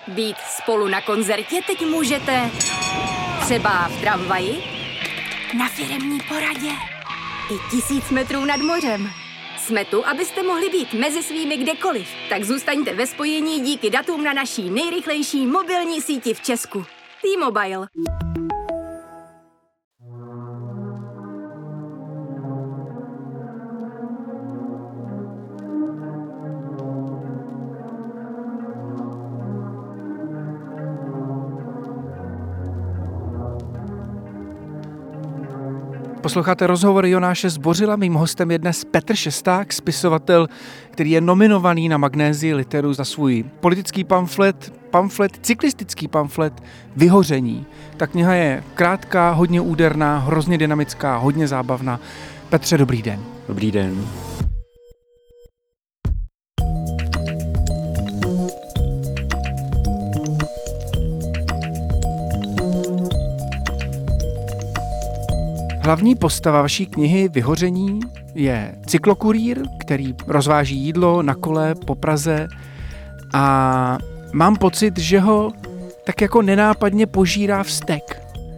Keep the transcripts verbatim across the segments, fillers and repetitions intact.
Být spolu na koncertě teď můžete třeba v tramvaji, na firemní poradě i tisíc metrů nad mořem. Jsme tu, abyste mohli být mezi svými kdekoliv. Tak zůstaňte ve spojení díky datům na naší nejrychlejší mobilní síti v Česku. T-Mobile. Posloucháte rozhovor Jonáše Zbořila, mým hostem je dnes Petr Šesták, spisovatel, který je nominovaný na Magnézii Literu za svůj politický pamflet, pamflet, cyklistický pamflet Vyhoření. Ta kniha je krátká, hodně úderná, hrozně dynamická, hodně zábavná. Petře, dobrý den. Dobrý den. Hlavní postava vaší knihy Vyhoření je cyklokurýr, který rozváží jídlo na kole po Praze a mám pocit, že ho tak jako nenápadně požírá vztek.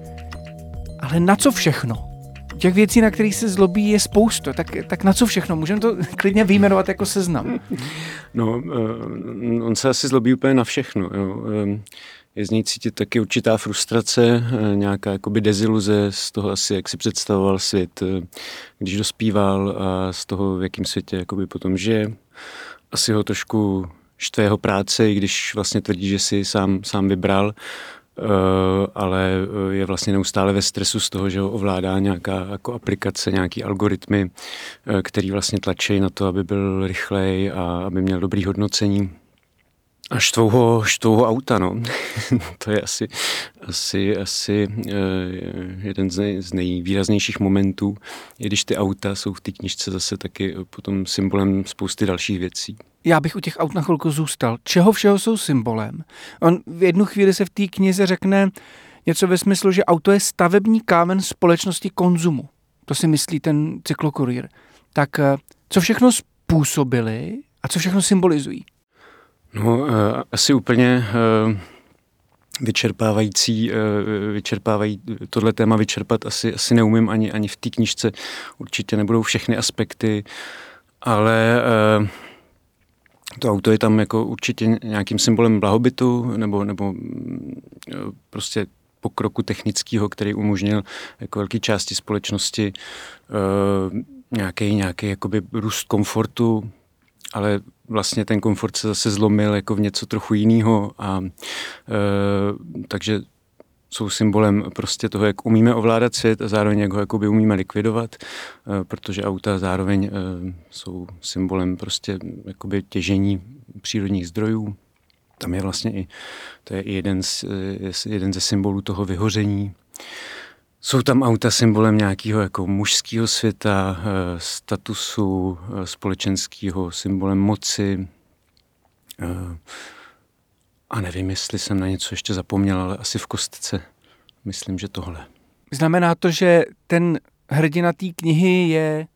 Ale na co všechno? Těch věcí, na kterých se zlobí, je spousta. Tak, tak na co všechno? Můžeme to klidně vyjmenovat jako seznam. No, on se asi zlobí úplně na všechno. Jo. Je z něj cítit taky určitá frustrace, nějaká jakoby deziluze z toho asi, jak si představoval svět, když dospíval a z toho, v jakém světě jakoby potom žije. Asi ho trošku štve jeho práce, i když vlastně tvrdí, že si sám, sám vybral, ale je vlastně neustále ve stresu z toho, že ho ovládá nějaká jako aplikace, nějaký algoritmy, který vlastně tlačí na to, aby byl rychlej a aby měl dobrý hodnocení. A štvou ho, štvou ho auta, no. To je asi, asi, asi jeden z, nej, z nejvýraznějších momentů, i když ty auta jsou v té knižce zase taky potom symbolem spousty dalších věcí. Já bych u těch aut na chvilku zůstal. Čeho všeho jsou symbolem? On v jednu chvíli se v té knize řekne něco ve smyslu, že auto je stavební kámen společnosti konzumu. To si myslí ten cyklokurýr. Tak co všechno způsobili a co všechno symbolizují? No, uh, asi úplně uh, vyčerpávající, uh, vyčerpávají tohle téma vyčerpat asi, asi neumím ani, ani v té knížce. Určitě nebudou všechny aspekty, ale uh, to auto je tam jako určitě nějakým symbolem blahobytu nebo, nebo uh, prostě pokroku technického, který umožnil jako velké části společnosti uh, nějaký, nějaký jakoby růst komfortu, ale vlastně ten komfort se zase zlomil jako v něco trochu jiného a e, takže jsou symbolem prostě toho, jak umíme ovládat svět a zároveň jak ho jakoby umíme likvidovat, e, protože auta zároveň e, jsou symbolem prostě jakoby těžení přírodních zdrojů. Tam je vlastně i, to je i jeden, z, jeden ze symbolů toho vyhoření. Jsou tam auta symbolem nějakého jako mužského světa, statusu společenského, symbolem moci. A nevím, jestli jsem na něco ještě zapomněl, ale asi v kostce myslím, že tohle. Znamená to, že ten hrdina té knihy je,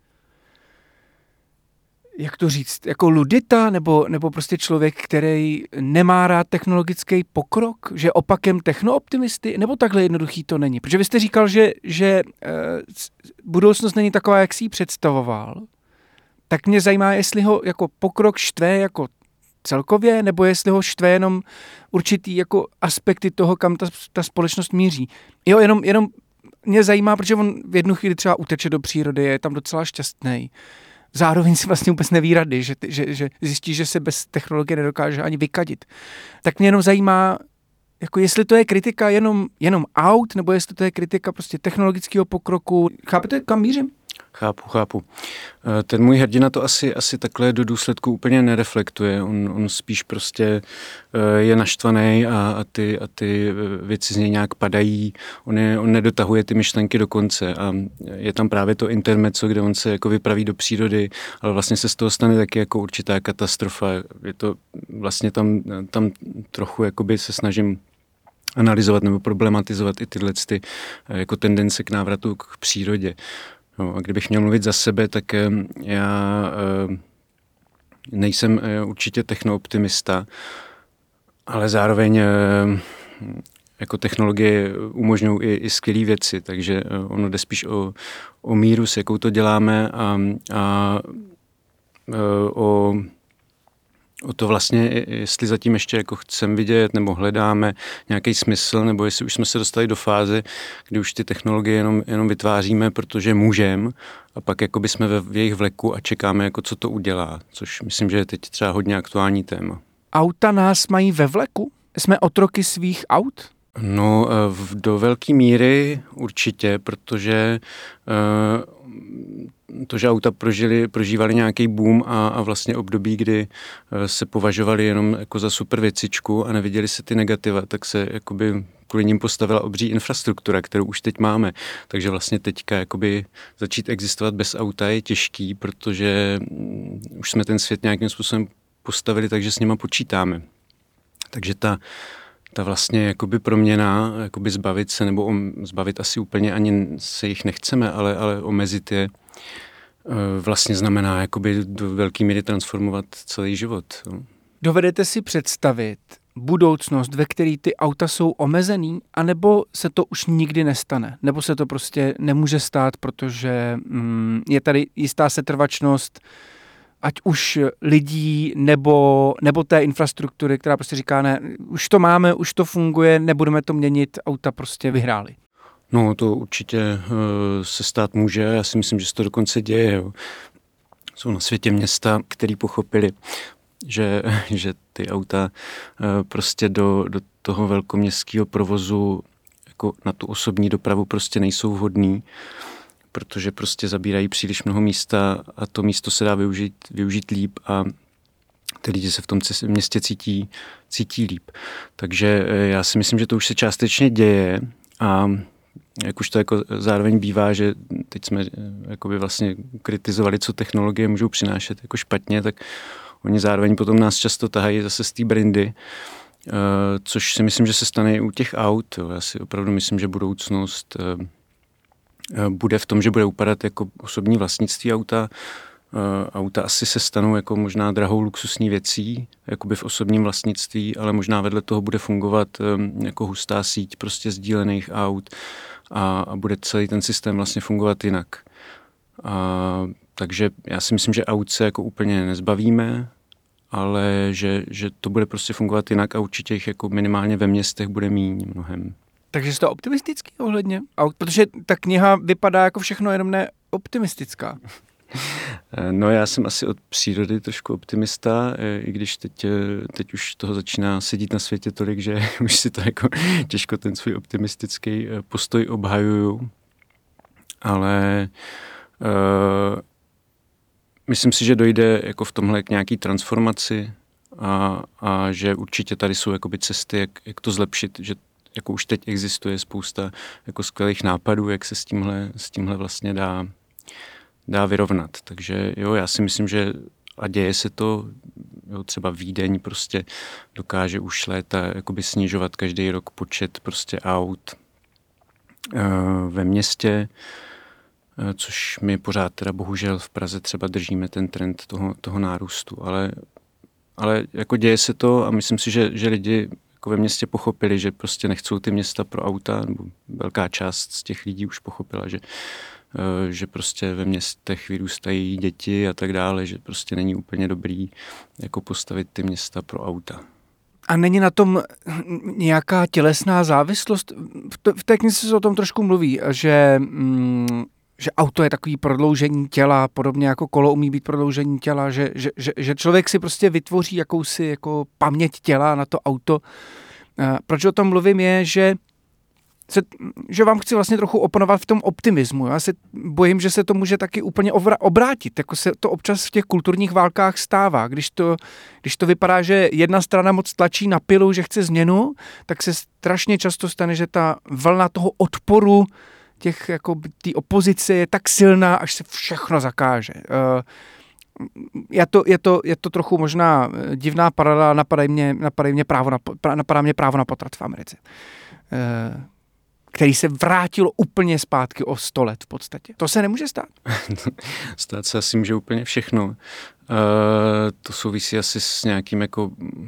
jak to říct, jako ludita, nebo, nebo prostě člověk, který nemá rád technologický pokrok, že opakem technooptimisty, nebo takhle jednoduchý to není? Protože vy jste říkal, že, že e, budoucnost není taková, jak si ji představoval. Tak mě zajímá, jestli ho jako pokrok štve jako celkově, nebo jestli ho štve jenom určitý jako aspekty toho, kam ta, ta společnost míří. Jo, jenom, jenom mě zajímá, protože on v jednu chvíli třeba uteče do přírody, je tam docela šťastný. Zároveň si vlastně vůbec neví rady, že, že, že zjistí, že se bez technologie nedokáže ani vykadit. Tak mě jenom zajímá, jako jestli to je kritika jenom, jenom aut, nebo jestli to je kritika prostě technologického pokroku. Chápete, kam mířím? Chápu, chápu. Ten můj hrdina to asi, asi takhle do důsledku úplně nereflektuje. On, on spíš prostě je naštvaný a, a, ty, a ty věci z něj nějak padají. On, je, on nedotahuje ty myšlenky do konce a je tam právě to intermezzo, kde on se jako vypraví do přírody, ale vlastně se z toho stane taky jako určitá katastrofa. Je to vlastně tam, tam trochu jakoby se snažím analyzovat nebo problematizovat i tyhle ty, jako tendence k návratu k přírodě. No, a kdybych měl mluvit za sebe, tak já nejsem určitě technooptimista, ale zároveň jako technologie umožňují i, i skvělé věci, takže ono jde spíš o, o míru, s jakou to děláme a, a o, o to vlastně, jestli zatím ještě jako chceme vidět nebo hledáme nějaký smysl, nebo jestli už jsme se dostali do fáze, kdy už ty technologie jenom, jenom vytváříme, protože můžeme a pak jako by jsme ve, v jejich vleku a čekáme, jako co to udělá, což myslím, že je teď třeba hodně aktuální téma. Auta nás mají ve vleku? Jsme otroky svých aut? No, do velké míry určitě, protože to, že auta prožili, prožívali nějaký boom a, a vlastně období, kdy se považovali jenom jako za super věcičku a neviděli se ty negativa, tak se jakoby kvůli ním postavila obří infrastruktura, kterou už teď máme. Takže vlastně teďka jakoby začít existovat bez auta je těžký, protože už jsme ten svět nějakým způsobem postavili, takže s nima počítáme. Takže ta ta vlastně jakoby proměna, jakoby zbavit se, nebo om, zbavit asi úplně ani se jich nechceme, ale, ale omezit je, vlastně znamená jakoby do velké míry transformovat celý život. Dovedete si představit budoucnost, ve které ty auta jsou omezený, anebo se to už nikdy nestane? Nebo se to prostě nemůže stát, protože mm, je tady jistá setrvačnost ať už lidí nebo, nebo té infrastruktury, která prostě říká, ne, už to máme, už to funguje, nebudeme to měnit, auta prostě vyhrály. No, to určitě uh, se stát může, já si myslím, že se to dokonce děje. Jo. Jsou na světě města, který pochopili, že, že ty auta uh, prostě do, do toho velkoměstského provozu jako na tu osobní dopravu prostě nejsou vhodný, protože prostě zabírají příliš mnoho místa a to místo se dá využít, využít líp a ty lidi se v tom městě cítí, cítí líp. Takže já si myslím, že to už se částečně děje a jak už to jako zároveň bývá, že teď jsme jakoby vlastně kritizovali, co technologie můžou přinášet jako špatně, tak oni zároveň potom nás často tahají zase z té brandy, což si myslím, že se stane i u těch aut. Já si opravdu myslím, že budoucnost bude v tom, že bude upadat jako osobní vlastnictví auta. Auta asi se stanou jako možná drahou luxusní věcí, jakoby v osobním vlastnictví, ale možná vedle toho bude fungovat jako hustá síť prostě sdílených aut a, a bude celý ten systém vlastně fungovat jinak. A, takže já si myslím, že aut se jako úplně nezbavíme, ale že, že to bude prostě fungovat jinak a určitě jich jako minimálně ve městech bude míň mnohem. Takže jste optimistický ohledně aut? Protože ta kniha vypadá jako všechno jenom ne optimistická. No já jsem asi od přírody trošku optimista, i když teď, teď už toho začíná sedít na světě tolik, že už si to jako těžko ten svůj optimistický postoj obhajuju. Ale uh, myslím si, že dojde jako v tomhle k nějaký transformaci a, a že určitě tady jsou jakoby cesty, jak, jak to zlepšit, že jako už teď existuje spousta jako skvělých nápadů, jak se s tímhle, s tímhle vlastně dá, dá vyrovnat. Takže jo, já si myslím, že a děje se to, jo, třeba Vídeň prostě dokáže už léta jakoby snižovat každý rok počet prostě aut uh, ve městě, uh, což my pořád teda bohužel v Praze třeba držíme ten trend toho, toho nárůstu, ale, ale jako děje se to a myslím si, že, že lidi jako ve městě pochopili, že prostě nechcou ty města pro auta, nebo velká část z těch lidí už pochopila, že, že prostě ve městech vyrůstají děti a tak dále, že prostě není úplně dobrý jako postavit ty města pro auta. A není na tom nějaká tělesná závislost? V té knize se o tom trošku mluví, že, mm, že auto je takový prodloužení těla, podobně jako kolo umí být prodloužení těla, že, že, že, že člověk si prostě vytvoří jakousi jako paměť těla na to auto. Proč o tom mluvím je, že, se, že vám chci vlastně trochu oponovat v tom optimismu. Já se bojím, že se to může taky úplně obrátit, jako se to občas v těch kulturních válkách stává. Když to, když to vypadá, že jedna strana moc tlačí na pilu, že chce změnu, tak se strašně často stane, že ta vlna toho odporu těch, jako té opozice je tak silná, až se všechno zakáže. Je to, je to, je to trochu možná divná paralela, napadají mě, napadají mě právo na, napadá mě právo na potrat v Americe, který se vrátilo úplně zpátky o sto let v podstatě. To se nemůže stát? Stát se asi může úplně všechno. To souvisí asi s nějakým jako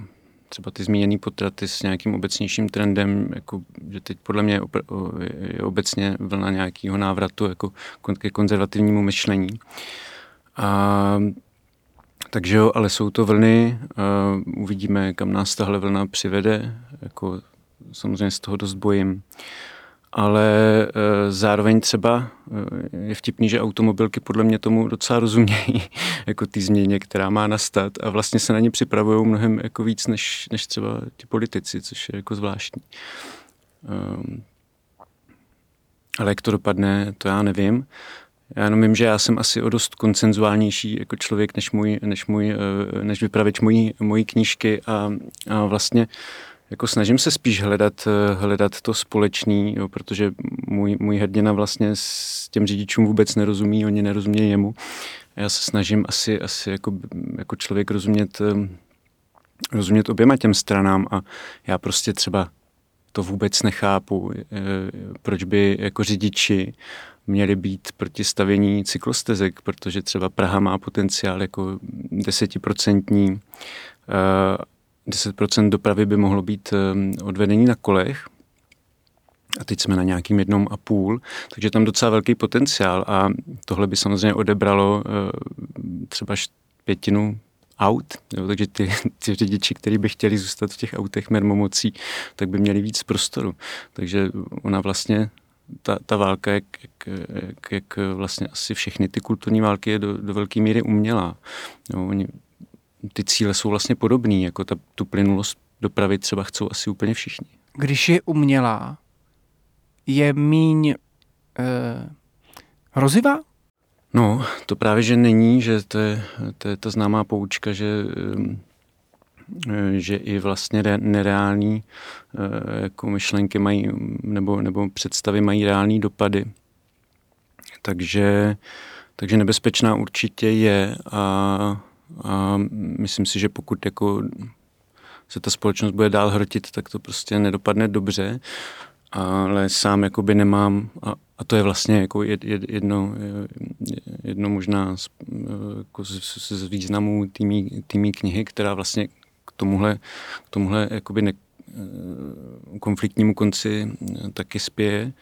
třeba ty zmíněný potraty s nějakým obecnějším trendem, jako, že teď podle mě je, opr- je obecně vlna nějakého návratu jako ke konzervativnímu myšlení. A, takže jo, ale jsou to vlny, uh, uvidíme, kam nás tahle vlna přivede, jako samozřejmě z toho dost bojím. Ale e, zároveň třeba e, je vtipný, že automobilky podle mě tomu docela rozumějí, jako ty změně, která má nastat a vlastně se na ně připravují mnohem jako víc než, než třeba ti politici, což je jako zvláštní. Um, ale jak to dopadne, to já nevím. Já jenom vím, že já jsem asi o dost konsenzuálnější jako člověk než, můj, než, můj, než vypravěč mojí, mojí knížky a, a vlastně jako snažím se spíš hledat, hledat to společný, jo, protože můj, můj hrdina vlastně s těm řidičům vůbec nerozumí, oni nerozumějí jemu. Já se snažím asi, asi jako, jako člověk rozumět, rozumět oběma těm stranám a já prostě třeba to vůbec nechápu, proč by jako řidiči měli být proti stavění cyklostezek, protože třeba Praha má potenciál jako desetiprocentní deset procent dopravy by mohlo být odvedení na kolech a teď jsme na nějakým jednom a půl, takže tam docela velký potenciál a tohle by samozřejmě odebralo třeba pětinu aut, jo, takže ty, ty řidiči, kteří by chtěli zůstat v těch autech mermomocí, tak by měli víc prostoru. Takže ona vlastně, ta, ta válka, jak, jak, jak, jak vlastně asi všechny ty kulturní války je do, do velké míry umělá. Jo, oni ty cíle jsou vlastně podobný, jako ta, tu plynulost dopravy třeba chcou asi úplně všichni. Když je umělá, je míň eh, hrozivá? No, to právě, že není, že to je, to je ta známá poučka, že, že i vlastně nereální jako myšlenky mají, nebo, nebo představy mají reální dopady. Takže, takže nebezpečná určitě je a A myslím si, že pokud jako se ta společnost bude dál hrotit, tak to prostě nedopadne dobře, ale sám jakoby nemám, a, a to je vlastně jako jedno, jedno možná z, jako z, z významů týmí knihy, která vlastně k tomuhle, k tomuhle jakoby ne, konfliktnímu konci taky spěje.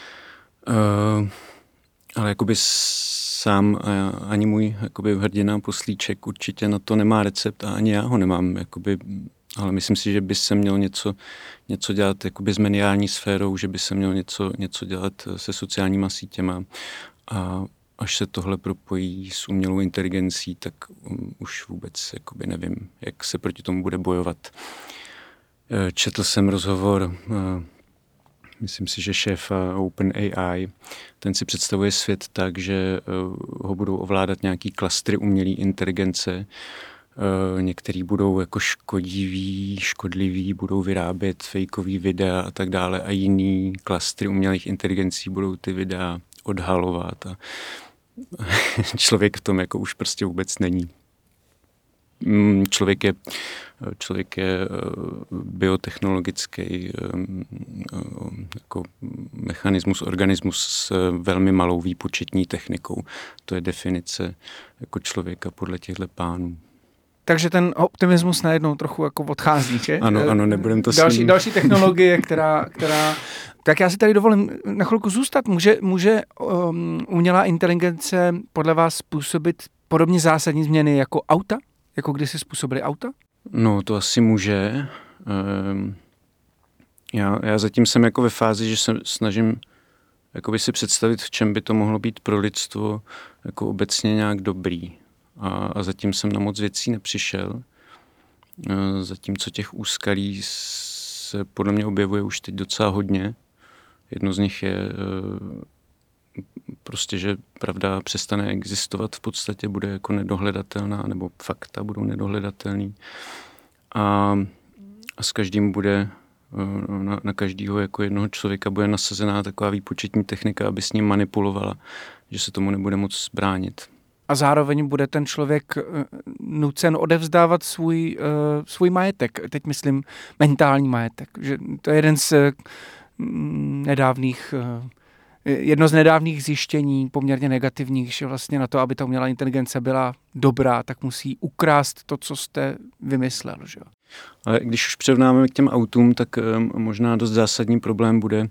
Uh, ale jakoby sám ani můj jakoby hrdina Poslíček určitě na to nemá recept a ani já ho nemám, jakoby, ale myslím si, že by se mělo něco, něco dělat jakoby s mediální sférou, že by se mělo něco, něco dělat se sociálníma sítěma a až se tohle propojí s umělou inteligencí, tak um, už vůbec jakoby nevím, jak se proti tomu bude bojovat. Četl jsem rozhovor uh, myslím si, že šéf OpenAI, ten si představuje svět tak, že ho budou ovládat nějaký klastry umělé inteligence. Některý budou jako škodiví, škodliví, budou vyrábět fejkový videa a tak dále a jiný klastry umělých inteligencí budou ty videa odhalovat a člověk v tom jako už prostě vůbec není. Člověk je, člověk je biotechnologický jako mechanismus, organismus s velmi malou výpočetní technikou. To je definice jako člověka podle těchto pánů. Takže ten optimismus najednou trochu jako odchází, že? Ano, ano, nebudem to další, svým. další technologie, která, která... Tak já si tady dovolím na chvilku zůstat. Může, může um, umělá inteligence podle vás způsobit podobně zásadní změny jako auta? Jako když si způsobili auta? No, to asi může. Já, já zatím jsem jako ve fázi, že se snažím jakoby si představit, v čem by to mohlo být pro lidstvo jako obecně nějak dobrý. A, a zatím jsem na moc věcí nepřišel. Zatímco těch úskalí se podle mě objevuje už teď docela hodně. Jedno z nich je prostě, že pravda přestane existovat, v podstatě bude jako nedohledatelná, nebo fakta budou nedohledatelný. A, a s každým bude, na, na každého jako jednoho člověka bude nasazená taková výpočetní technika, aby s ním manipulovala, že se tomu nebude moc bránit. A zároveň bude ten člověk nucen odevzdávat svůj, uh, svůj majetek. Teď myslím mentální majetek. Že to je jeden z uh, nedávných... Uh, Jedno z nedávných zjištění, poměrně negativních, že vlastně na to, aby ta umělá inteligence byla dobrá, tak musí ukrást to, co jste vymyslel. Že? Ale když už přirovnáme k těm autům, tak možná dost zásadní problém bude,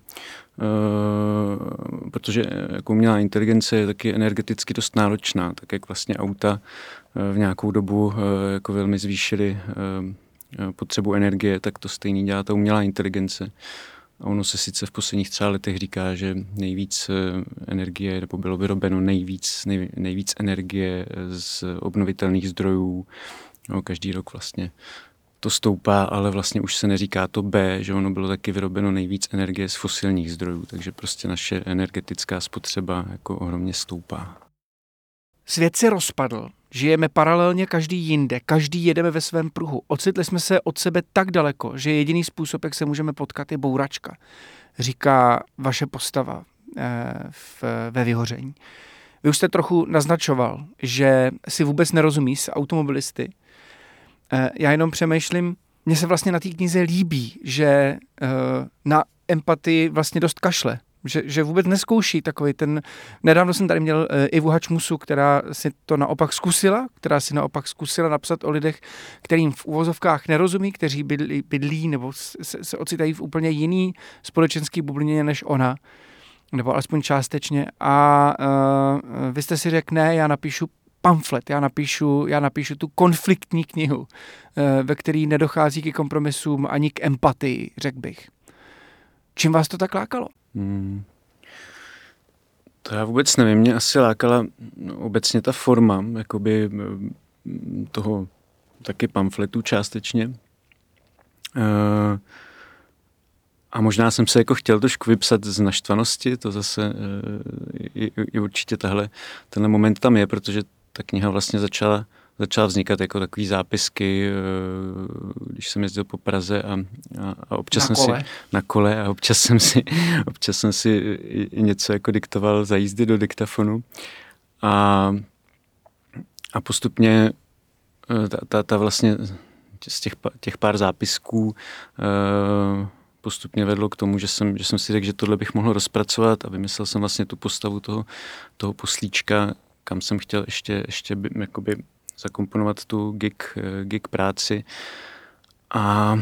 protože jako umělá inteligence je taky energeticky dost náročná, tak jak vlastně auta v nějakou dobu jako velmi zvýšily potřebu energie, tak to stejný dělá ta umělá inteligence. A ono se sice v posledních třeba letech říká, že nejvíc energie, nebo bylo vyrobeno nejvíc, nej, nejvíc energie z obnovitelných zdrojů. No, každý rok vlastně to stoupá, ale vlastně už se neříká to B, že ono bylo taky vyrobeno nejvíc energie z fosilních zdrojů, takže prostě naše energetická spotřeba jako ohromně stoupá. Svět se rozpadl, žijeme paralelně každý jinde, každý jedeme ve svém pruhu. Ocitli jsme se od sebe tak daleko, že jediný způsob, jak se můžeme potkat, je bouračka, říká vaše postava v, ve Vyhoření. Vy už jste trochu naznačoval, že si vůbec nerozumí s automobilisty. Já jenom přemýšlím, mně se vlastně na té knize líbí, že na empatii vlastně dost kašle. Že, že vůbec neskouší takový ten... Nedávno jsem tady měl uh, Ivu Hačmusu, která si to naopak zkusila, která si naopak zkusila napsat o lidech, kterým v uvozovkách nerozumí, kteří bydlí, bydlí nebo se, se ocitají v úplně jiný společenský bublině než ona, nebo alespoň částečně. A uh, vy jste si řekl, ne, já napíšu pamflet, já napíšu, já napíšu tu konfliktní knihu, uh, ve který nedochází k kompromisům ani k empatii, řekl bych. Čím vás to tak lákalo? Hmm. To já vůbec nevím, mě asi lákala no, obecně ta forma, jakoby toho taky pamfletu částečně. Uh, a možná jsem se jako chtěl trošku vypsat z naštvanosti, to zase uh, i, i určitě tahle, tenhle moment tam je, protože ta kniha vlastně začala začala vznikat jako takový zápisky, když jsem jezdil po Praze a, a, a občas na jsem kole. si na kole a občas jsem si, občas jsem si i něco jako diktoval za jízdy do diktafonu a, a postupně ta, ta, ta vlastně z těch, těch pár zápisků postupně vedlo k tomu, že jsem, že jsem si řekl, že tohle bych mohl rozpracovat a vymyslel jsem vlastně tu postavu toho, toho poslíčka, kam jsem chtěl ještě, ještě by, jakoby zakomponovat tu gig, gig práci. A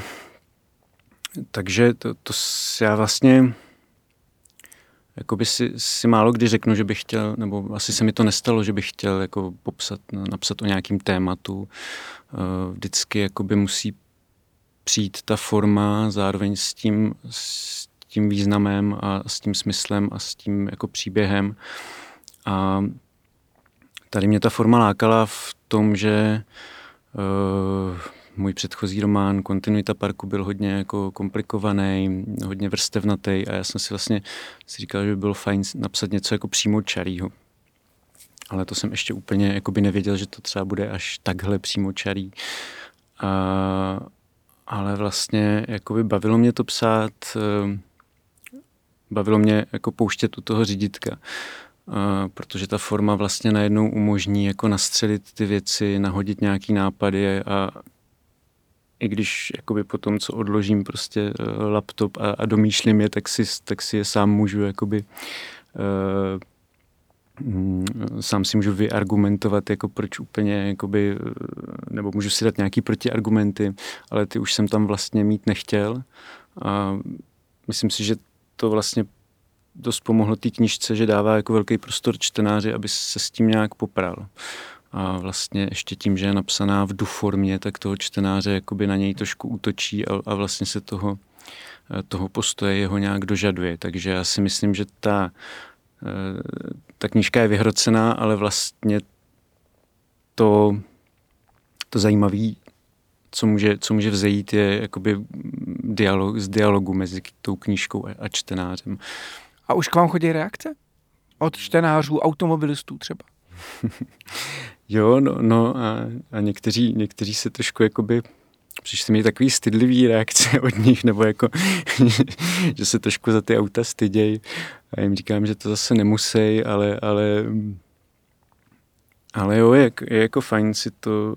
takže to, to já vlastně jakoby si, si málo kdy řeknu, že bych chtěl, nebo asi se mi to nestalo, že bych chtěl jako popsat, napsat o nějakým tématu. Vždycky jakoby musí přijít ta forma zároveň s tím, s tím významem a s tím smyslem a s tím jako příběhem. A tady mě ta forma lákala v tom, že uh, můj předchozí román Kontinuita parku byl hodně jako komplikovaný, hodně vrstevnatý a já jsem si vlastně si říkal, že by bylo fajn napsat něco jako přímo čarýho. Ale to jsem ještě úplně jakoby nevěděl, že to třeba bude až takhle přímo čarý. A, ale vlastně jakoby bavilo mě to psát, uh, bavilo mě jako pouštět u toho říditka. Uh, protože ta forma vlastně najednou umožní jako nastřelit ty věci, nahodit nějaký nápady a i když jakoby po tom, co odložím prostě uh, laptop a, a domýšlím je, tak si, tak si je sám můžu jakoby uh, mm, sám si můžu vyargumentovat, jako proč úplně jakoby, nebo můžu si dát nějaký protiargumenty, ale ty už jsem tam vlastně mít nechtěl a myslím si, že to vlastně dost pomohlo té knížce, že dává jako velký prostor čtenáři, aby se s tím nějak popral. A vlastně ještě tím, že je napsaná v du formě, tak toho čtenáře jakoby na něj trošku útočí a, a vlastně se toho, toho postoje jeho nějak dožaduje. Takže já si myslím, že ta, ta knížka je vyhrocená, ale vlastně to, to zajímavé, co může, co může vzejít, je jakoby dialog, z dialogu mezi tou knížkou a, a čtenářem. A už k vám chodí reakce? Od čtenářů, automobilistů třeba? Jo, no, no a, a někteří, někteří se trošku jakoby, přišli mi takový stydlivý reakce od nich, nebo jako, že se trošku za ty auta stydějí. A jim říkám, že to zase nemusí, ale, ale, ale jo, je, je jako fajn si to...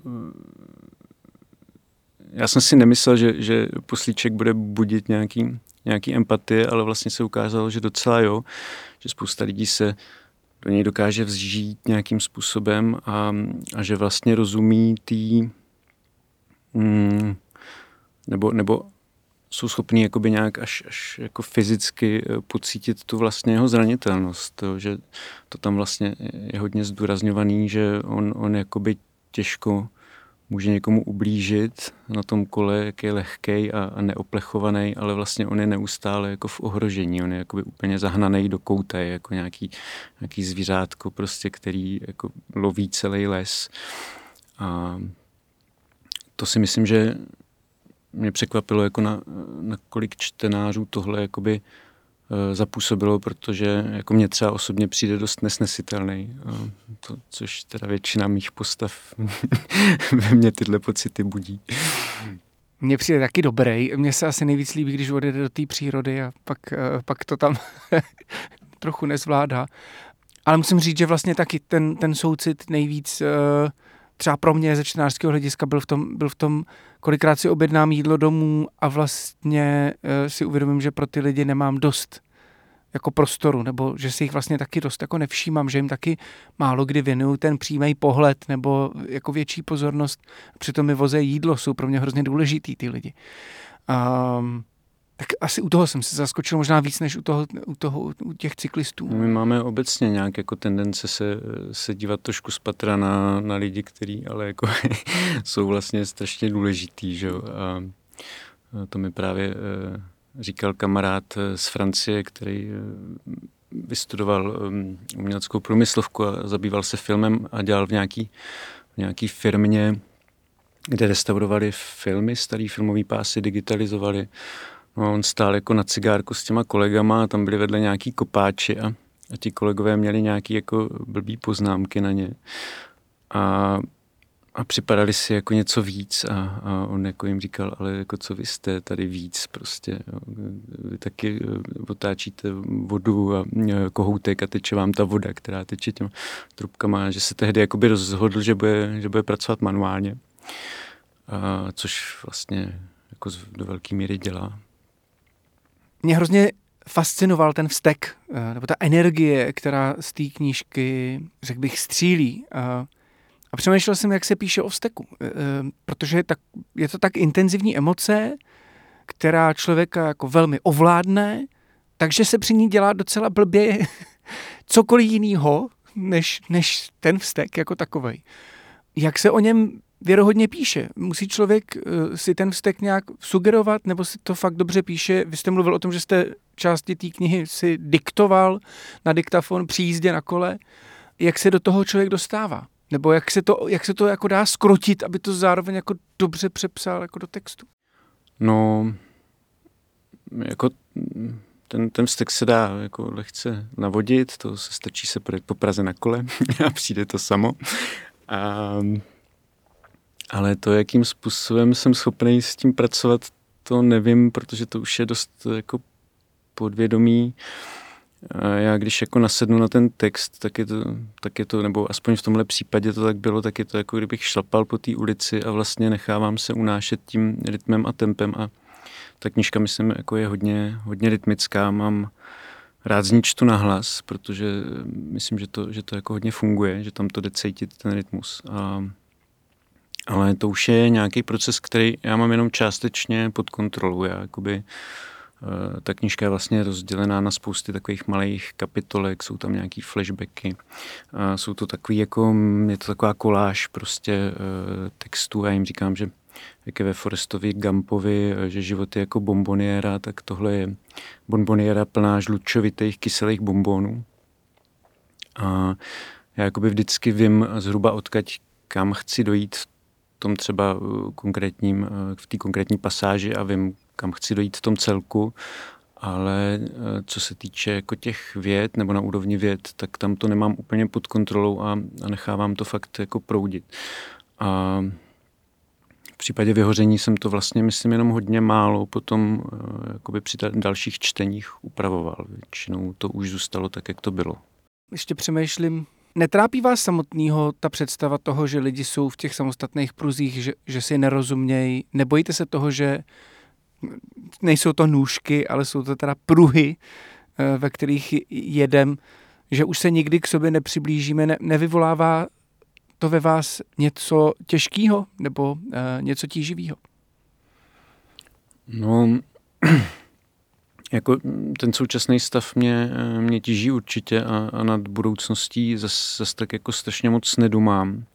Já jsem si nemyslel, že, že poslíček bude budit nějaký, nějaký empatie, ale vlastně se ukázalo, že docela jo, že spousta lidí se do něj dokáže vzžít nějakým způsobem a, a že vlastně rozumí tý, mm, nebo, nebo jsou schopní jakoby nějak až, až jako fyzicky pocítit tu vlastně jeho zranitelnost, to, že to tam vlastně je hodně zdůrazňovaný, že on, on jakoby těžko může někomu ublížit na tom kole, jak je lehkej a, a neoplechovaný, ale vlastně on je neustále jako v ohrožení, on je jakoby úplně zahnaný do kouta, jako nějaký, nějaký zvířátko prostě, který jako loví celý les. A to si myslím, že mě překvapilo, jako na, na kolik čtenářů tohle jakoby e, zapůsobilo, protože jako mě třeba osobně přijde dost nesnesitelný, e, to, což teda většina mých postav ve mně tyhle pocity budí. Mně přijde taky dobrý. Mně se asi nejvíc líbí, když odjede do té přírody a pak, e, pak to tam trochu nezvládá. Ale musím říct, že vlastně taky ten, ten soucit nejvíc... E, třeba pro mě ze čtenářského hlediska byl v tom, byl v tom, kolikrát si objednám jídlo domů a vlastně e, si uvědomím, že pro ty lidi nemám dost jako prostoru, nebo že si jich vlastně taky dost jako nevšímám, že jim taky málo kdy věnuju ten přímý pohled nebo jako větší pozornost. Přitom mi vozejí jídlo, jsou pro mě hrozně důležitý ty lidi. Um, Tak asi u toho jsem se zaskočil možná víc, než u, toho, u, toho, u těch cyklistů. My máme obecně nějak jako tendence se, se dívat trošku spatra na, na lidi, kteří ale jako jsou vlastně strašně důležitý, že? A to mi právě říkal kamarád z Francie, který vystudoval uměleckou průmyslovku a zabýval se filmem a dělal v nějaký, v nějaký firmě, kde restaurovali filmy, starý filmový pásy, digitalizovali. No, on stál jako na cigárku s těma kolegama a tam byli vedle nějaký kopáči a, a ti kolegové měli nějaký jako blbý poznámky na ně. A, a připadali si jako něco víc a, a on jako jim říkal, ale jako co vy jste tady víc prostě. Jo. Vy taky otáčíte vodu a kohoutek a teče vám ta voda, která teče těma trubkama, že se tehdy jakoby rozhodl, že bude, že bude pracovat manuálně. A, což vlastně jako do velké míry dělá. Mě hrozně fascinoval ten vztek, nebo ta energie, která z té knížky, řekl bych, střílí. A přemýšlel jsem, jak se píše o vzteku, protože je, tak, je to tak intenzivní emoce, která člověka jako velmi ovládne, takže se při ní dělá docela blbě cokoliv jinýho, než, než ten vztek jako takovej. Jak se o něm věrohodně píše. Musí člověk uh, si ten vztek nějak sugerovat, nebo si to fakt dobře píše. Vy jste mluvil o tom, že jste části té knihy si diktoval na diktafon při jízdě na kole. Jak se do toho člověk dostává? Nebo jak se to, jak se to jako dá skrotit, aby to zároveň jako dobře přepsal jako do textu? No, jako ten, ten vztek se dá jako lehce navodit, to se stačí se projet po Praze na kole a přijde to samo. A ale to, jakým způsobem jsem schopný s tím pracovat, to nevím, protože to už je dost jako podvědomí. A já když jako nasednu na ten text, tak je to, tak je to, nebo aspoň v tomhle případě to tak bylo, tak je to jako kdybych šlapal po té ulici a vlastně nechávám se unášet tím rytmem a tempem. A ta knížka, myslím, jako je hodně, hodně rytmická. Mám rád z ní čtu nahlas, protože myslím, že to, že to jako hodně funguje, že tam to jde cítit ten rytmus. A ale to už je nějaký proces, který já mám jenom částečně pod kontrolou. Já, jakoby, ta knížka je vlastně rozdělená na spousty takových malých kapitolek, jsou tam nějaký flashbacky. A jsou to takový jako, je to taková koláž prostě textů. Já jim říkám, že jak je ve Forrestovi Gumpovi, že život je jako bomboniéra, tak tohle je bomboniéra plná žlučovitých kyselých bombónů. A já jakoby vždycky vím zhruba odkud kam chci dojít v tom třeba konkrétním, v té konkrétní pasáži a vím, kam chci dojít v tom celku, ale co se týče jako těch vět nebo na úrovni vět, tak tam to nemám úplně pod kontrolou a, a nechávám to fakt jako proudit. A v případě Vyhoření jsem to vlastně, myslím, jenom hodně málo potom jakoby při dalších čteních upravoval. Většinou to už zůstalo tak, jak to bylo. Ještě přemýšlím, netrápí vás samotného ta představa toho, že lidi jsou v těch samostatných pruzích, že, že si nerozumějí? Nebojíte se toho, že nejsou to nůžky, ale jsou to teda pruhy, ve kterých jedem, že už se nikdy k sobě nepřiblížíme? Ne, nevyvolává to ve vás něco těžkého nebo uh, něco tíživého? No, jako ten současný stav mě, mě tíží určitě a, a nad budoucností zase zas tak jako strašně moc nedumám. Uh,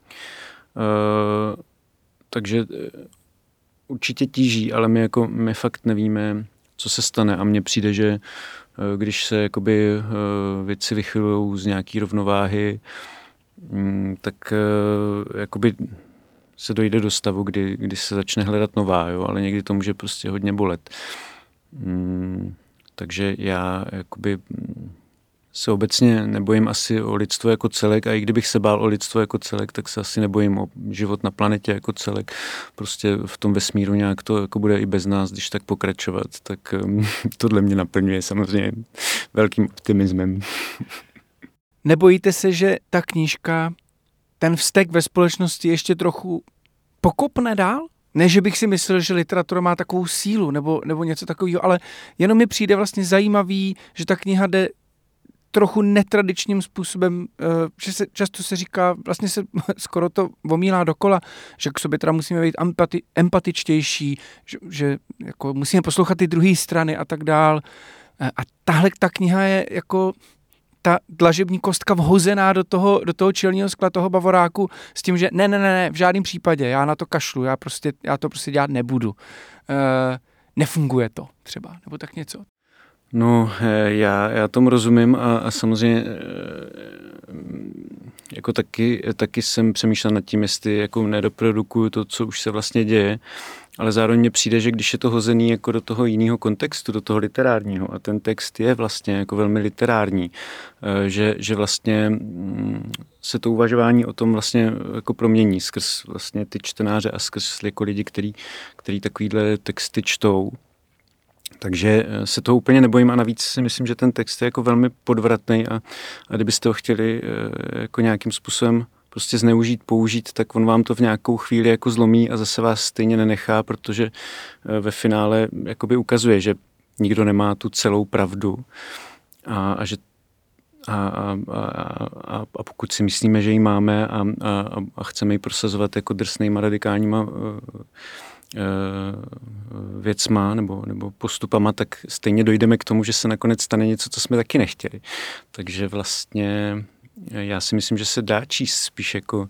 takže určitě tíží, ale my jako my fakt nevíme, co se stane a mně přijde, že když se jakoby věci vychylujou z nějaký rovnováhy, tak jakoby se dojde do stavu, kdy, kdy se začne hledat nová, jo, ale někdy to může prostě hodně bolet. Takže já jakoby se obecně nebojím asi o lidstvo jako celek a i kdybych se bál o lidstvo jako celek, tak se asi nebojím o život na planetě jako celek. Prostě v tom vesmíru nějak to jako bude i bez nás, když tak pokračovat, tak um, tohle mě naplňuje samozřejmě velkým optimismem. Nebojíte se, že ta knížka ten vztek ve společnosti ještě trochu pokopne dál? Ne, že bych si myslel, že literatura má takovou sílu nebo, nebo něco takového, ale jenom mi přijde vlastně zajímavý, že ta kniha jde trochu netradičním způsobem, že se, často se říká, vlastně se skoro to omílá dokola, že k sobě teda musíme být empati, empatičtější, že, že jako musíme poslouchat ty druhé strany a tak dál. A tahle ta kniha je jako ta dlažební kostka vhozená do toho, do toho čelního skla toho bavoráku s tím, že ne, ne, ne, ne, v žádném případě, já na to kašlu, já, prostě, já to prostě dělat nebudu. E, nefunguje to třeba, nebo tak něco. No, já, já tomu rozumím a, a samozřejmě jako taky, taky jsem přemýšlel nad tím, jestli jako nedoprodukuju to, co už se vlastně děje, ale zároveň mně přijde, že když je to hozený jako do toho jiného kontextu, do toho literárního a ten text je vlastně jako velmi literární, že, že vlastně se to uvažování o tom vlastně jako promění skrz vlastně ty čtenáře a skrz jako lidi, který, který takovýhle texty čtou. Takže se toho úplně nebojím a navíc si myslím, že ten text je jako velmi podvratný a, a kdybyste ho chtěli jako nějakým způsobem prostě zneužít, použít, tak on vám to v nějakou chvíli jako zlomí a zase vás stejně nenechá, protože ve finále jakoby ukazuje, že nikdo nemá tu celou pravdu a, a že a, a, a, a pokud si myslíme, že ji máme a, a, a chceme ji prosazovat jako drsnýma radikálníma věcma nebo, nebo postupama, tak stejně dojdeme k tomu, že se nakonec stane něco, co jsme taky nechtěli. Takže vlastně já si myslím, že se dá číst spíš jako,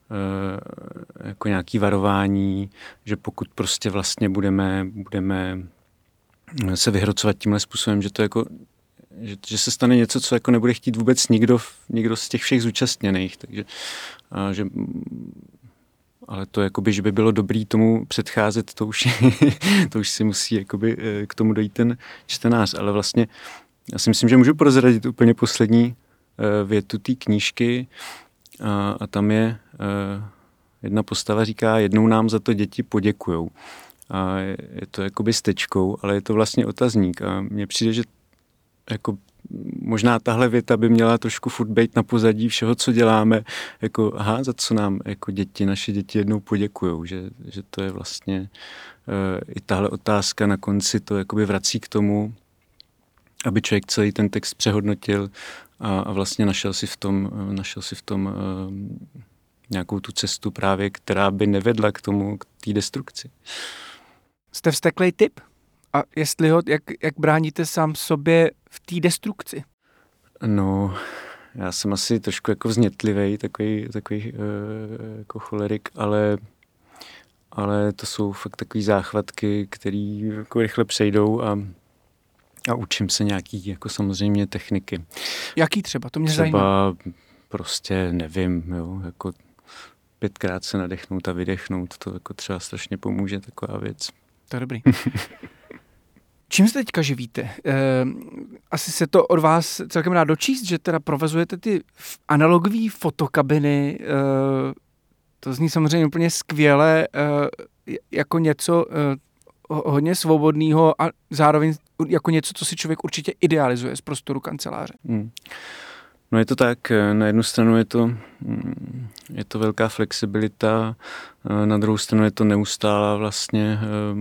jako nějaký varování, že pokud prostě vlastně budeme, budeme se vyhrocovat tímhle způsobem, že to jako Že, že se stane něco, co jako nebude chtít vůbec nikdo, nikdo z těch všech zúčastněných. Takže, a že, ale to, jakoby, že by bylo dobrý tomu předcházet, to už, to už si musí jakoby, k tomu dojít ten čtenář. Ale vlastně já si myslím, že můžu prozradit úplně poslední větu té knížky a, a tam je jedna postava říká, jednou nám za to děti poděkujou. A je, je to jakoby s tečkou, ale je to vlastně otazník. A mně přijde, že jako možná tahle věta by měla trošku furt být na pozadí všeho, co děláme, jako aha, za co nám jako děti, naše děti jednou poděkujou, že, že to je vlastně uh, i tahle otázka na konci to jakoby vrací k tomu, aby člověk celý ten text přehodnotil a, a vlastně našel si v tom, našel si v tom uh, nějakou tu cestu právě, která by nevedla k tomu, k té destrukci. Jste vzteklej typ? A jestli ho, jak, jak bráníte sám sobě v té destrukci? No, já jsem asi trošku jako vznětlivej, takový, takový uh, jako cholerik, ale, ale to jsou fakt takový záchvatky, který jako rychle přejdou a, a učím se nějaký jako samozřejmě techniky. Jaký třeba? To mě třeba zajímá. Třeba prostě nevím, jo, jako pětkrát se nadechnout a vydechnout, to jako třeba strašně pomůže, taková věc. To je dobrý. Čím se teďka živíte? E, asi se to od vás celkem dá dočíst, že teda provozujete ty analogové fotokabiny. E, to zní samozřejmě úplně skvěle, e, jako něco e, hodně svobodného a zároveň jako něco, co si člověk určitě idealizuje z prostoru kanceláře. Hmm. No je to tak, na jednu stranu je to, je to velká flexibilita, na druhou stranu je to neustálá vlastně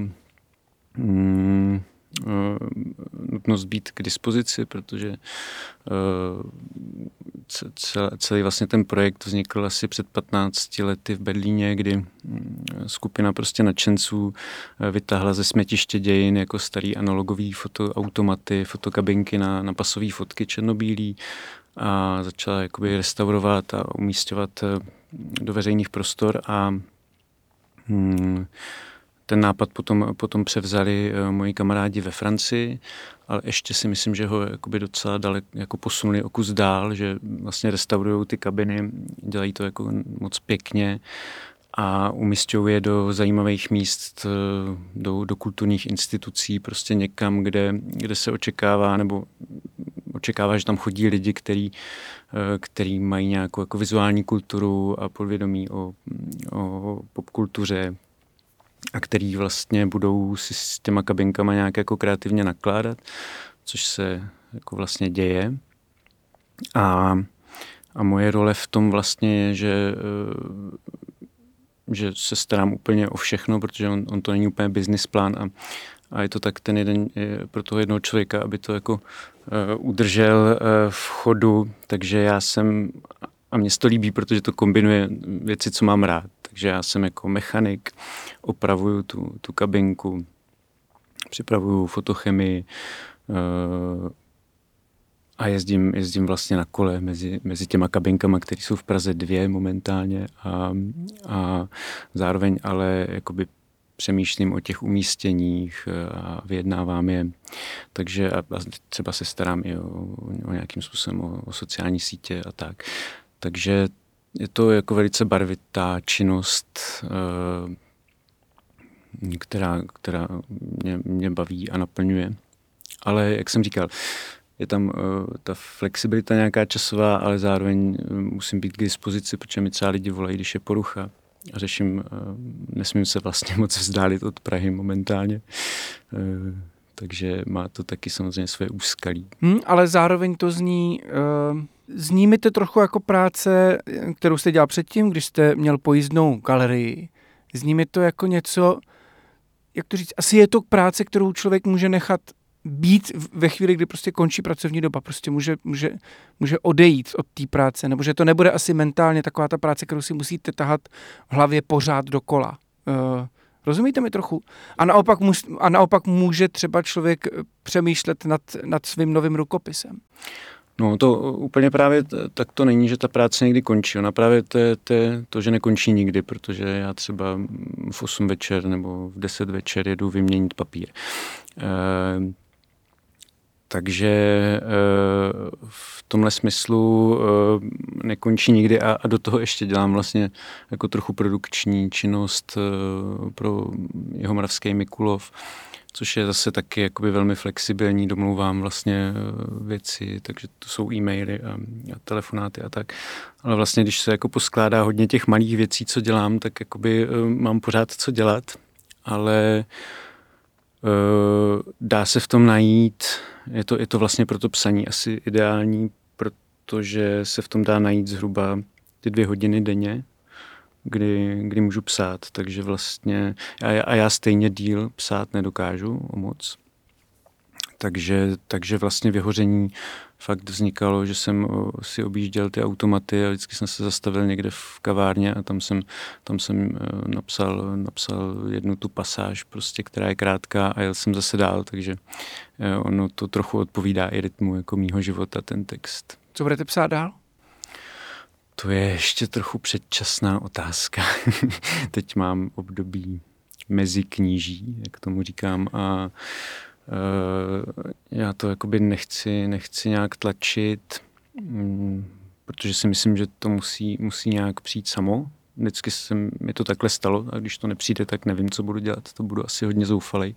um, nutnost být k dispozici, protože uh, celý vlastně ten projekt vznikl asi před patnácti lety v Berlíně, kdy skupina prostě nadšenců vytáhla ze smetiště dějin jako starý analogový fotoautomaty, fotokabinky na, na pasové fotky černobílý a začala jakoby restaurovat a umísťovat do veřejných prostor a hmm, ten nápad potom, potom převzali moji kamarádi ve Francii, ale ještě si myslím, že ho jakoby docela daleko jako posunuli o kus dál, že vlastně restaurují ty kabiny, dělají to jako moc pěkně a umísťují je do zajímavých míst, do, do kulturních institucí, prostě někam, kde, kde se očekává, nebo očekává, že tam chodí lidi, který, který mají nějakou jako vizuální kulturu a podvědomí o, o popkultuře, a který vlastně budou si s těma kabinkama nějak jako kreativně nakládat, což se jako vlastně děje. A, a moje role v tom vlastně je, že, že se starám úplně o všechno, protože on, on to není úplně business plán a, a je to tak ten jeden je pro toho jednoho člověka, aby to jako uh, udržel uh, v chodu, takže já jsem, a mně se to líbí, protože to kombinuje věci, co mám rád. Takže já jsem jako mechanik, opravuju tu, tu kabinku, připravuju fotochemii uh, a jezdím, jezdím vlastně na kole mezi, mezi těma kabinkama, které jsou v Praze dvě momentálně a, a zároveň ale jakoby přemýšlím o těch umístěních a vyjednávám je. Takže a, a třeba se starám i o, o nějakým způsobem o, o sociální sítě a tak. Takže je to jako velice barvitá činnost, která, která mě, mě baví a naplňuje. Ale jak jsem říkal, je tam ta flexibilita nějaká časová, ale zároveň musím být k dispozici, protože mi třeba lidi volají, když je porucha. A řeším, nesmím se vlastně moc vzdálit od Prahy momentálně. Takže má to taky samozřejmě své úskalí. Hmm, ale zároveň to zní... Uh... Zní mi to trochu jako práce, kterou jste dělal předtím, když jste měl pojízdnou galerii. Zní mi to jako něco, jak to říct, asi je to práce, kterou člověk může nechat být ve chvíli, kdy prostě končí pracovní doba. Prostě může, může, může odejít od té práce, nebo že to nebude asi mentálně taková ta práce, kterou si musíte tahat v hlavě pořád dokola. Uh, rozumíte mi trochu? A naopak, a naopak může třeba člověk přemýšlet nad, nad svým novým rukopisem. No to úplně právě t- tak to není, že ta práce někdy končí. Ona právě to je to, to, že nekončí nikdy, protože já třeba v osm večer nebo v deset večer jedu vyměnit papír. E, takže e, v tomhle smyslu e, nekončí nikdy a, a do toho ještě dělám vlastně jako trochu produkční činnost e, pro Jihomoravský Mikulov, což je zase taky jakoby velmi flexibilní, domlouvám vlastně věci, takže to jsou e-maily a, a telefonáty a tak. Ale vlastně, když se jako poskládá hodně těch malých věcí, co dělám, tak jakoby mám pořád co dělat, ale uh, dá se v tom najít, je to, je to vlastně pro to psaní asi ideální, protože se v tom dá najít zhruba ty dvě hodiny denně, Kdy, kdy můžu psát, takže vlastně a já, a já stejně díl psát nedokážu o moc. Takže, takže vlastně vyhoření fakt vznikalo, že jsem si objížděl ty automaty a vždycky jsem se zastavil někde v kavárně a tam jsem, tam jsem napsal, napsal jednu tu pasáž, prostě, která je krátká a jel jsem zase dál, takže ono to trochu odpovídá i rytmu jako mýho života, ten text. Co budete psát dál? To je ještě trochu předčasná otázka. Teď mám období mezi kníží, jak tomu říkám, a uh, já to jakoby nechci, nechci nějak tlačit, um, protože si myslím, že to musí, musí nějak přijít samo. Vždycky se mi to takhle stalo a když to nepřijde, tak nevím, co budu dělat. To budu asi hodně zoufalej.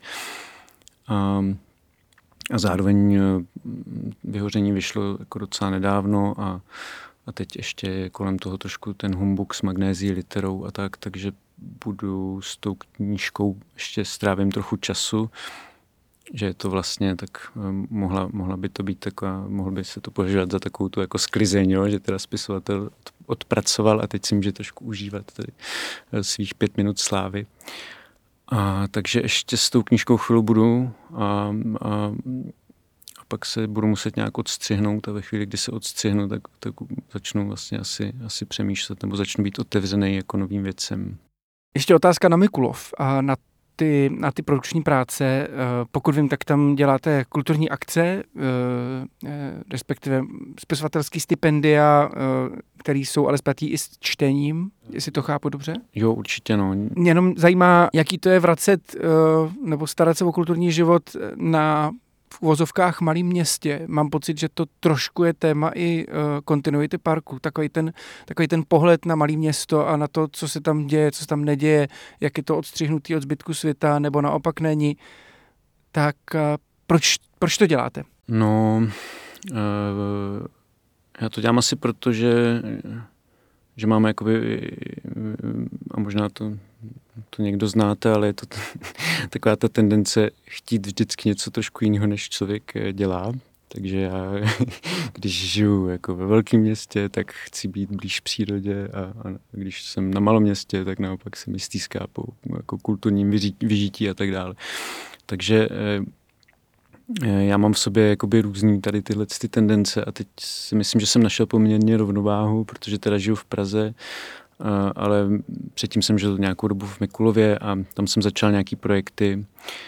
A, a zároveň vyhoření vyšlo jako docela nedávno a A teď ještě je kolem toho trošku ten humbuk s magnézií literou a tak, takže budu s tou knížkou ještě strávím trochu času, že je to vlastně tak, mohla, mohla by to být taková, mohl by se to považovat za takovou tu jako sklizeň, jo, že teda spisovatel odpracoval a teď si může trošku užívat tady svých pět minut slávy. A takže ještě s tou knížkou chvíli budu a, a pak se budu muset nějak odstřihnout a ve chvíli, kdy se odstřihnu, tak, tak začnu vlastně asi, asi přemýšlet nebo začnu být otevřený jako novým věcem. Ještě otázka na Mikulov a na ty, na ty produkční práce. Pokud vím, tak tam děláte kulturní akce, respektive spisovatelský stipendia, které jsou ale spjatý i s čtením, jestli to chápu dobře? Jo, určitě no. Mě jenom zajímá, jaký to je vracet nebo starat se o kulturní život na v uvozovkách malém městě. Mám pocit, že to trošku je téma i uh, kontinuity parku. Takový ten, takový ten pohled na malé město a na to, co se tam děje, co se tam neděje, jak je to odstřihnutý od zbytku světa, nebo naopak není. Tak uh, proč, proč to děláte? No, uh, já to dělám asi proto, že, že máme jakoby, a možná to to někdo znáte, ale je to t- taková ta tendence chtít vždycky něco trošku jiného, než člověk dělá. Takže já, když žiju jako ve velkém městě, tak chci být blíž přírodě a, a když jsem na malém městě, tak naopak se mi stýská po jako kulturním vyžití, vyžití a tak dále. Takže eh, já mám v sobě jakoby různý tady tyhle ty tendence a teď si myslím, že jsem našel poměrně rovnováhu, protože teda žiju v Praze, Uh, ale předtím jsem žil nějakou dobu v Mikulově a tam jsem začal nějaký projekty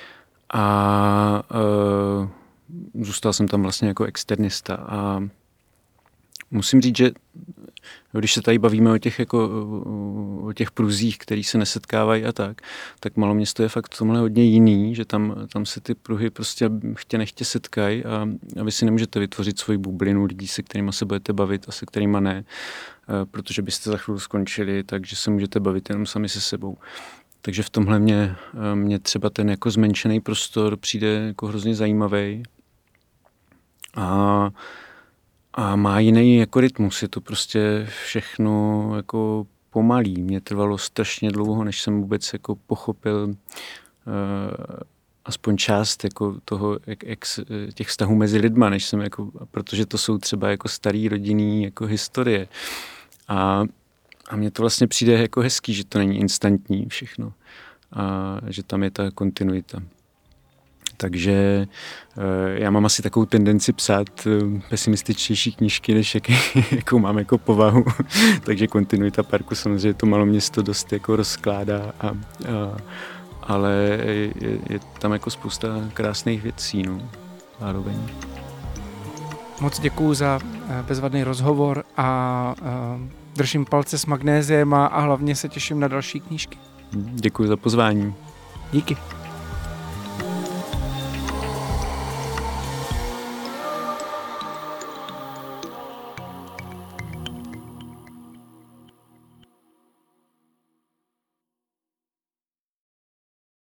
a uh, zůstal jsem tam vlastně jako externista a musím říct, že když se tady bavíme o těch, jako, o těch pruzích, který se nesetkávají a tak, tak Maloměsto je fakt v tomhle hodně jiný, že tam, tam se ty pruhy prostě chtě nechtě setkají a, a vy si nemůžete vytvořit svoji bublinu lidí, se kterými se budete bavit a se kterými ne, protože byste za chvíli skončili, takže se můžete bavit jenom sami se sebou. Takže v tomhle mě, mě třeba ten jako zmenšený prostor přijde jako hrozně zajímavý a A má jiný jako rytmus, je to prostě všechno jako pomalý. Mně trvalo strašně dlouho, než jsem vůbec jako pochopil uh, aspoň část jako toho, jak, jak, těch vztahů mezi lidma, než jsem jako, protože to jsou třeba jako starý rodinný jako historie. A, a mně to vlastně přijde jako hezký, že to není instantní všechno a že tam je ta kontinuita. Takže já mám asi takovou tendenci psát pesimističtější knížky, než jak, jakou mám jako povahu. Takže kontinuita parku samozřejmě to Maloměsto dost jako rozkládá, a, a, ale je, je tam jako spousta krásných věcí, no, zároveň. Moc děkuju za bezvadný rozhovor a, a držím palce s magnéziem a, a hlavně se těším na další knížky. Děkuji za pozvání. Díky.